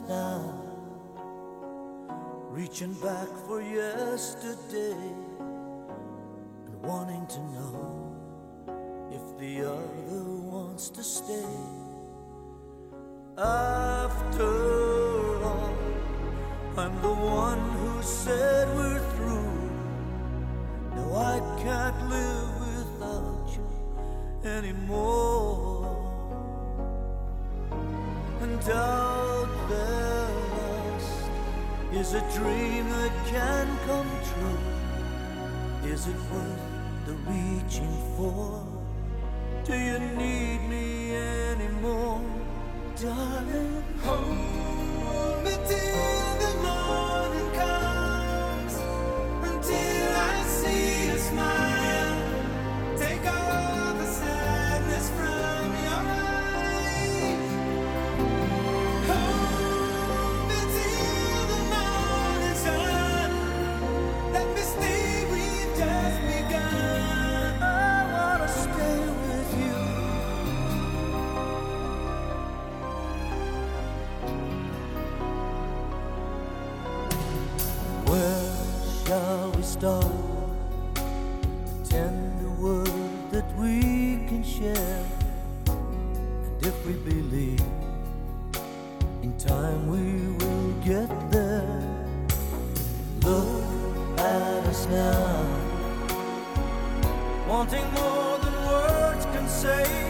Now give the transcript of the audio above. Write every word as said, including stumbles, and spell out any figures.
now, reaching back for yesterday and wanting to know if the other wants to stay. After all, I'm the one who said we're through. No, I can't live without you anymore. And out there lost is a dream that can come true. Is it worth the reaching for? Do you need me anymore, darling? Hold me till the morning comes, until I see a smile. Take all the sadness from your eyes. Hold me till the morning sun. Let me stay, we've just begun. I wanna stay with you. Where shall we start? A tender word that we can share. And if we believe in time we will get there. Look at us now, wanting more than words can say.